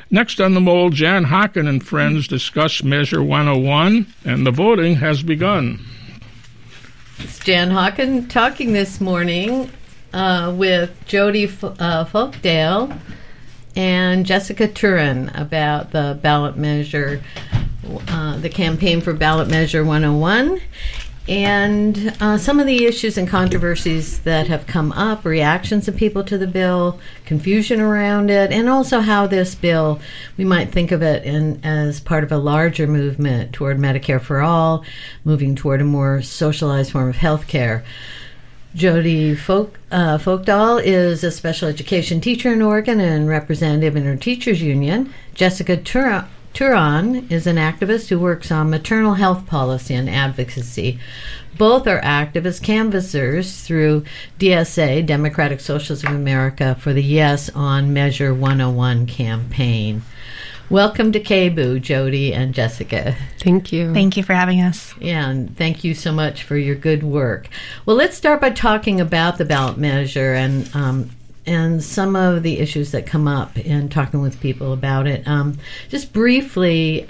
Next on the mold, Jan Hocken and friends discuss Measure 101, and the voting has begun. It's Jan Hocken talking this morning with Jody Folkdale and Jessica Turin about the ballot measure, the campaign for ballot measure 101, and some of the issues and controversies that have come up, reactions of people to the bill, confusion around it, and also how this bill, we might think of it as part of a larger movement toward Medicare for all, moving toward a more socialized form of health care. Jody Folkdal is a special education teacher in Oregon and representative in her teachers union. Jessica Turan is an activist who works on maternal health policy and advocacy. Both are active as canvassers through DSA, Democratic Socialists of America, for the Yes on Measure 101 campaign. Welcome to KBOO, Jody and Jessica. Thank you. Thank you for having us. Yeah, and thank you so much for your good work. Well, let's start by talking about the ballot measure and some of the issues that come up in talking with people about it. Just briefly,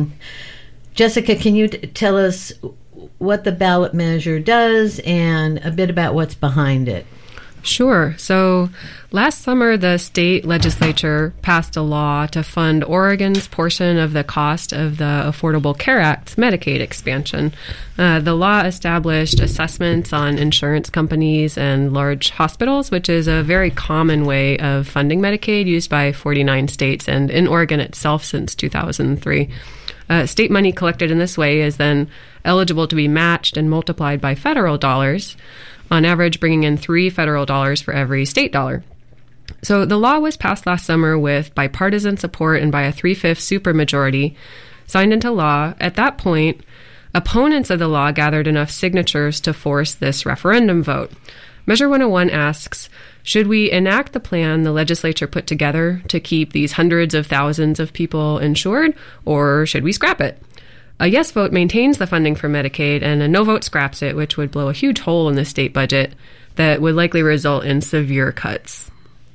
Jessica, can you tell us what the ballot measure does and a bit about what's behind it? Sure. So last summer, the state legislature passed a law to fund Oregon's portion of the cost of the Affordable Care Act's Medicaid expansion. The law established assessments on insurance companies and large hospitals, which is a very common way of funding Medicaid used by 49 states and in Oregon itself since 2003. State money collected in this way is then eligible to be matched and multiplied by federal dollars, on average bringing in $3 federal dollars for every state dollar. So the law was passed last summer with bipartisan support and by a 3/5 supermajority, signed into law. At that point, opponents of the law gathered enough signatures to force this referendum vote. Measure 101 asks, should we enact the plan the legislature put together to keep these hundreds of thousands of people insured, or should we scrap it? A yes vote maintains the funding for Medicaid, and a no vote scraps it, which would blow a huge hole in the state budget that would likely result in severe cuts.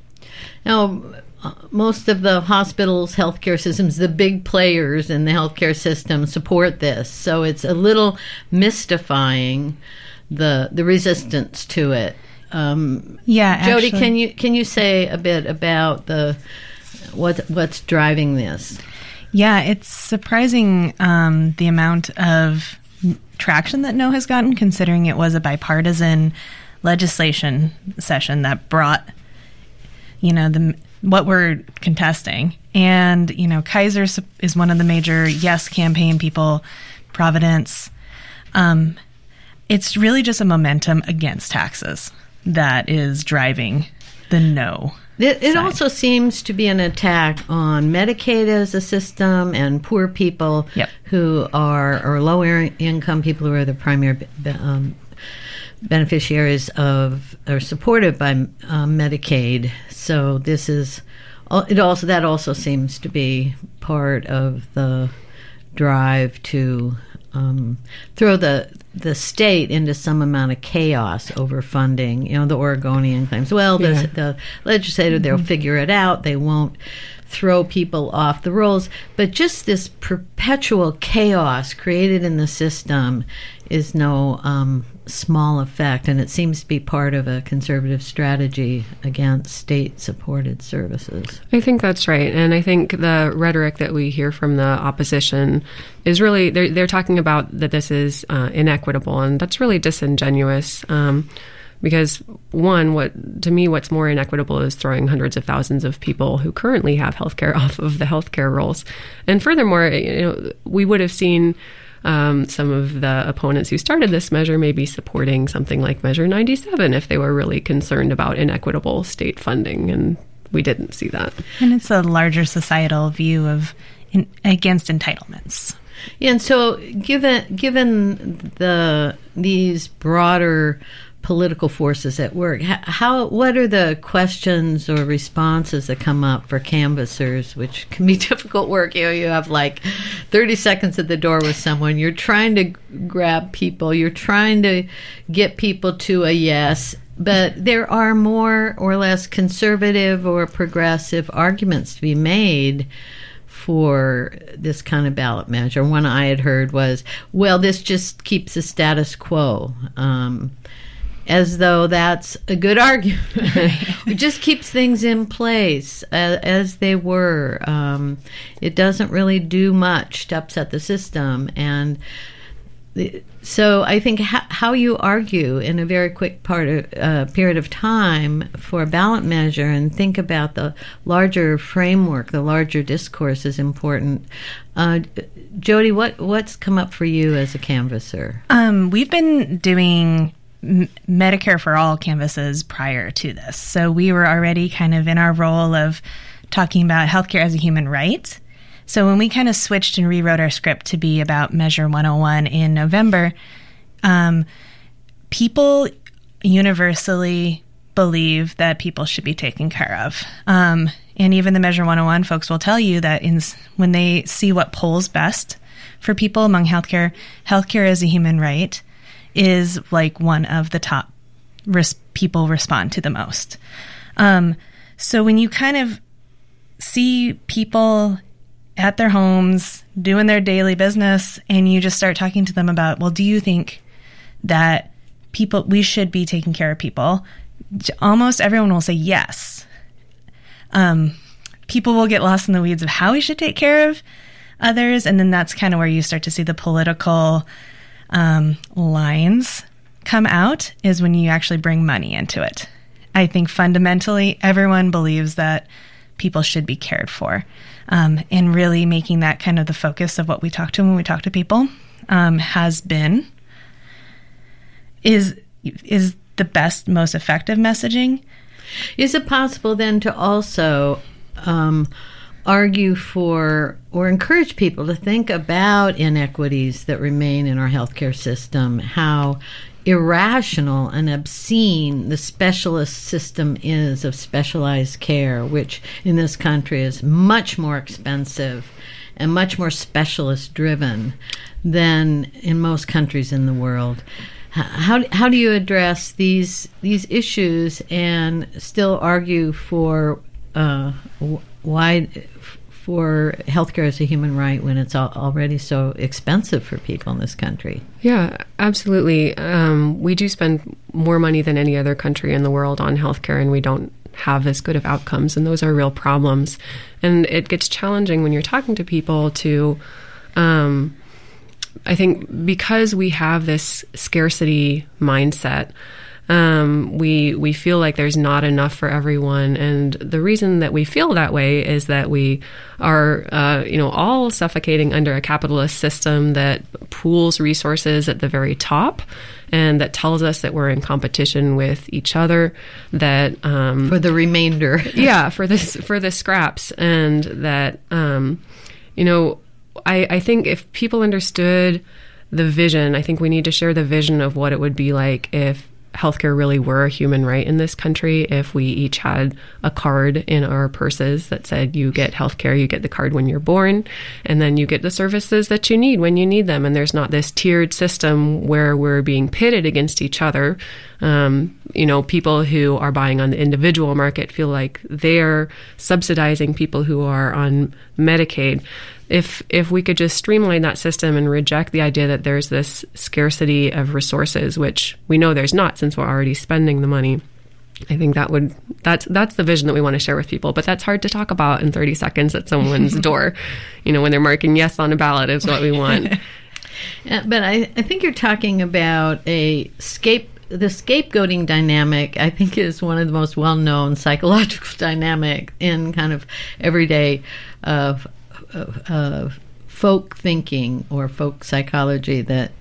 Now, most of the hospitals, healthcare systems, the big players in the healthcare system support this, so it's a little mystifying the resistance to it. Yeah, Jody, actually, can you say a bit about what's driving this? Yeah, it's surprising the amount of traction that no has gotten, considering it was a bipartisan legislation session that brought, what we're contesting. And, Kaiser is one of the major yes campaign people, Providence. It's really just a momentum against taxes that is driving the no. It also seems to be an attack on Medicaid as a system and poor people who are lower income people who are the primary beneficiaries of or supported by Medicaid. So this is that also seems to be part of the drive to throw the state into some amount of chaos over funding. The Oregonian claims, the legislature, they'll figure it out. They won't throw people off the rolls. But just this perpetual chaos created in the system is no small effect, and it seems to be part of a conservative strategy against state-supported services. I think that's right, and I think the rhetoric that we hear from the opposition is really, they're talking about that this is inequitable, and that's really disingenuous. Because one, what's more inequitable is throwing hundreds of thousands of people who currently have healthcare off of the healthcare rolls. And furthermore, we would have seen some of the opponents who started this measure maybe supporting something like Measure 97 if they were really concerned about inequitable state funding, and we didn't see that. And it's a larger societal view of against entitlements. Yeah, and so given these broader political forces at work, what are the questions or responses that come up for canvassers, which can be difficult work? You have like 30 seconds at the door with someone. You're trying to grab people. You're trying to get people to a yes, But there are more or less conservative or progressive arguments to be made for this kind of ballot measure. One I had heard was, well, this just keeps the status quo, as though that's a good argument. It just keeps things in place as they were. It doesn't really do much to upset the system. And so I think how you argue in a very quick period of time for a ballot measure and think about the larger framework, the larger discourse is important. Jody, what's come up for you as a canvasser? We've been doing Medicare for All canvases prior to this. So we were already kind of in our role of talking about healthcare as a human right. So when we kind of switched and rewrote our script to be about Measure 101 in November, people universally believe that people should be taken care of. And even the Measure 101 folks will tell you that when they see what polls best for people among healthcare as a human right is like one of the top people respond to the most. So when you kind of see people at their homes doing their daily business and you just start talking to them about, well, do you think that we should be taking care of people? Almost everyone will say yes. People will get lost in the weeds of how we should take care of others, and then that's kind of where you start to see the political lines come out, is when you actually bring money into it. I think fundamentally everyone believes that people should be cared for, and really making that kind of the focus of what we talk to when we talk to people is the best, most effective messaging. Is it possible then to also argue for or encourage people to think about inequities that remain in our healthcare system, how irrational and obscene the specialist system is of specialized care, which in this country is much more expensive and much more specialist driven than in most countries in the world? How do you address these issues and still argue for for healthcare as a human right when it's already so expensive for people in this country? Yeah, absolutely. We do spend more money than any other country in the world on healthcare, and we don't have as good of outcomes, and those are real problems. And it gets challenging when you're talking to people to, I think because we have this scarcity mindset, we feel like there's not enough for everyone. And the reason that we feel that way is that we are, all suffocating under a capitalist system that pools resources at the very top and that tells us that we're in competition with each other, that for the remainder. for the scraps. And that, I think if people understood the vision, I think we need to share the vision of what it would be like if healthcare really were a human right in this country, if we each had a card in our purses that said you get healthcare, you get the card when you're born, and then you get the services that you need when you need them. And there's not this tiered system where we're being pitted against each other. People who are buying on the individual market feel like they're subsidizing people who are on Medicaid. If we could just streamline that system and reject the idea that there's this scarcity of resources, which we know there's not since we're already spending the money, I think that's the vision that we want to share with people. But that's hard to talk about in 30 seconds at someone's door. When they're marking yes on a ballot is what we want. But I think you're talking about the scapegoating dynamic, I think, is one of the most well-known psychological dynamic in kind of everyday folk thinking or folk psychology, that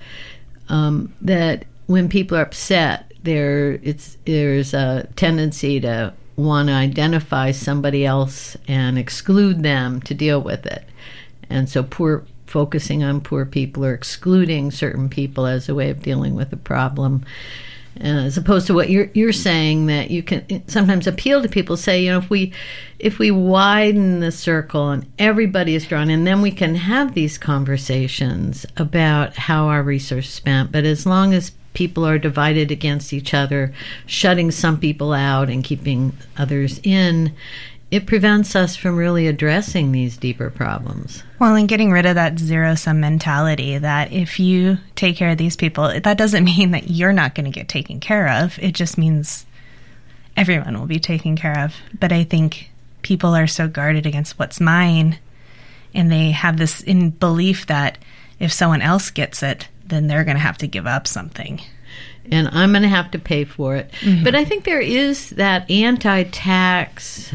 when people are upset, there's a tendency to want to identify somebody else and exclude them to deal with it. And so focusing on poor people or excluding certain people as a way of dealing with the problem. As opposed to what you're saying, that you can sometimes appeal to people, say, if we widen the circle and everybody is drawn in, then we can have these conversations about how our resources are spent. But as long as people are divided against each other, shutting some people out and keeping others in, it prevents us from really addressing these deeper problems. Well, and getting rid of that zero-sum mentality that if you take care of these people, that doesn't mean that you're not going to get taken care of. It just means everyone will be taken care of. But I think people are so guarded against what's mine, and they have this in belief that if someone else gets it, then they're going to have to give up something. And I'm going to have to pay for it. Mm-hmm. But I think there is that anti-tax,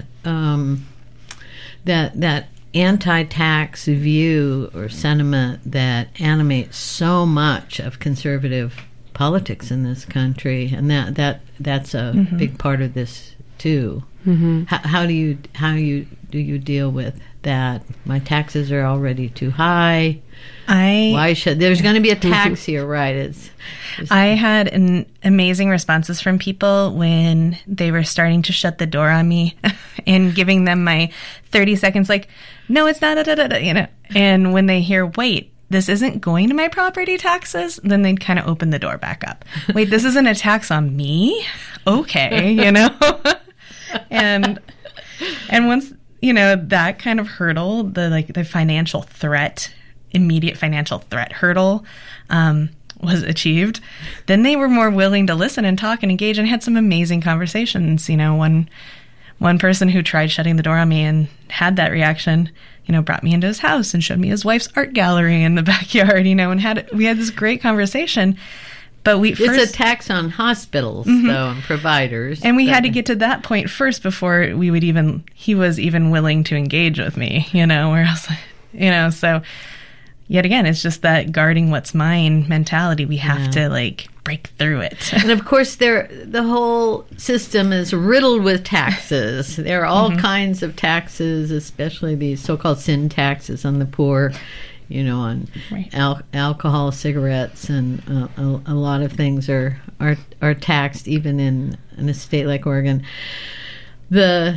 that anti-tax view or sentiment that animates so much of conservative politics in this country, and that's a mm-hmm. big part of this too. Mm-hmm. How do you deal with that? My taxes are already too high. Why should there's going to be a tax here, right? I had amazing responses from people when they were starting to shut the door on me and giving them my 30 seconds, like, no, it's not, you know. And when they hear, wait, this isn't going to my property taxes, then they'd kind of open the door back up. Wait, this isn't a tax on me? Okay, you know. and once, you know, that kind of hurdle, the financial threat, immediate financial threat hurdle was achieved, then they were more willing to listen and talk and engage and had some amazing conversations. You know, one person who tried shutting the door on me and had that reaction, you know, brought me into his house and showed me his wife's art gallery in the backyard, you know, and we had this great conversation. But it's a tax on hospitals, mm-hmm. though, and providers. And we had to get to that point first before he was even willing to engage with me, you know, where I was like, you know, so yet again, it's just that guarding what's mine mentality. We have to break through it. And of course, the whole system is riddled with taxes. There are all mm-hmm. kinds of taxes, especially these so-called sin taxes on the poor, you know, on right. alcohol, cigarettes, and a lot of things are taxed, even in a state like Oregon. The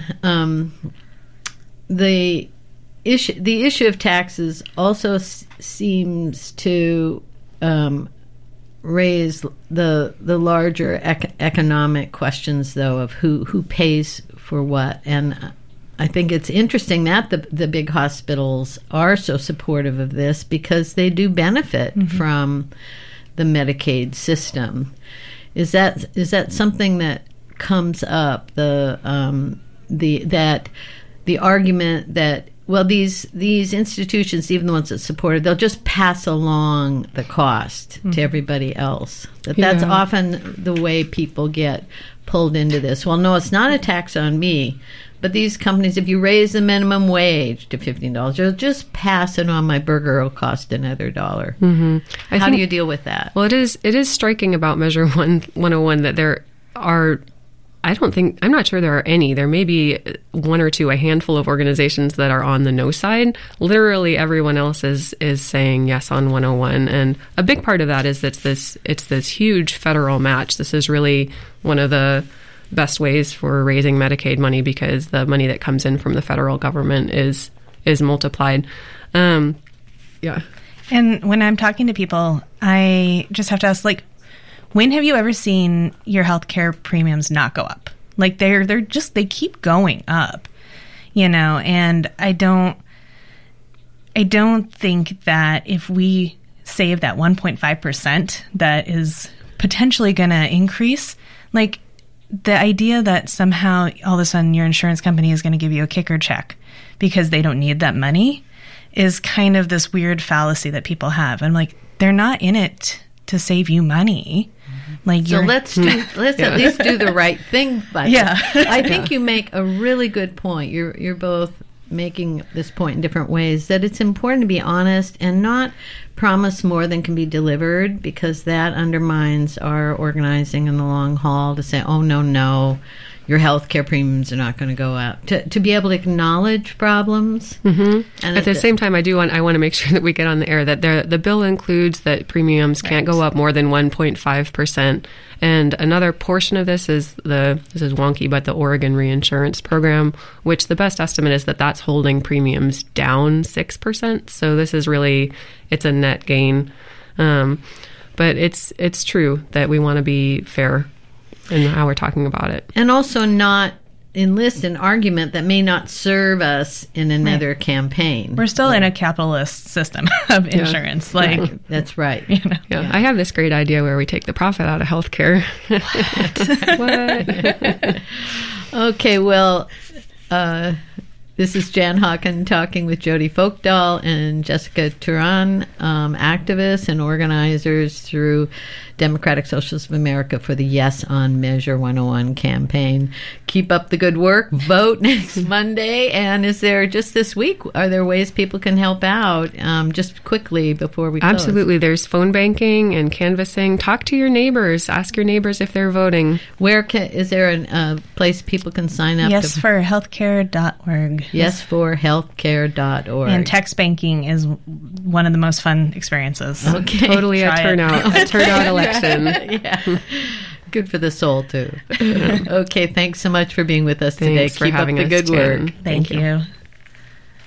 issue of taxes also seems to raise the larger economic questions, though, of who pays for what. And I think it's interesting that the big hospitals are so supportive of this because they do benefit mm-hmm. from the Medicaid system. Is that something that comes up? The argument that, well, these institutions, even the ones that support it, they'll just pass along the cost mm-hmm. to everybody else. That's often the way people get pulled into this. Well, no, it's not a tax on me. But these companies, if you raise the minimum wage to $15, they'll just pass it on. My burger will cost another $1. Mm-hmm. How do you deal with that? Well, it is striking about Measure 101 that there are, I'm not sure there are any. There may be one or two, a handful of organizations that are on the no side. Literally everyone else is saying yes on 101. And a big part of that is it's this huge federal match. This is really one of the best ways for raising Medicaid money because the money that comes in from the federal government is multiplied. Yeah. And when I'm talking to people, I just have to ask, when have you ever seen your healthcare premiums not go up? They keep going up, you know, and I don't think that if we save that 1.5% that is potentially going to increase, the idea that somehow all of a sudden your insurance company is going to give you a kicker check because they don't need that money is kind of this weird fallacy that people have. I'm they're not in it to save you money. So let's at least do the right thing by I think you make a really good point. You're both making this point in different ways, that it's important to be honest and not promise more than can be delivered, because that undermines our organizing in the long haul to say, oh, no, your health care premiums are not going to go up. To be able to acknowledge problems. Mm-hmm. And at the same time, I want to make sure that we get on the air that the bill includes that premiums can't go up more than 1.5%. And another portion of this is wonky, but the Oregon Reinsurance Program, which the best estimate is that's holding premiums down 6%. So this is really, it's a net gain. But it's true that we want to be fair in how we're talking about it. And also not enlist an argument that may not serve us in another campaign. We're still in a capitalist system of insurance. That's right. Yeah. I have this great idea where we take the profit out of healthcare. What? Okay, well, this is Jan Hawken talking with Jody Folkdahl and Jessica Turan, activists and organizers through Democratic Socialists of America for the Yes on Measure 101 campaign. Keep up the good work. Vote next Monday. And is there, just this week, are there ways people can help out? Just quickly before we close. Absolutely. There's phone banking and canvassing. Talk to your neighbors. Ask your neighbors if they're voting. Is there a place people can sign up? Yesforhealthcare.org. Yesforhealthcare.org. And text banking is one of the most fun experiences. Okay. Totally a turnout election. Yeah. Good for the soul, too. Okay, thanks so much for being with us today. Keep up the good work. Thank you.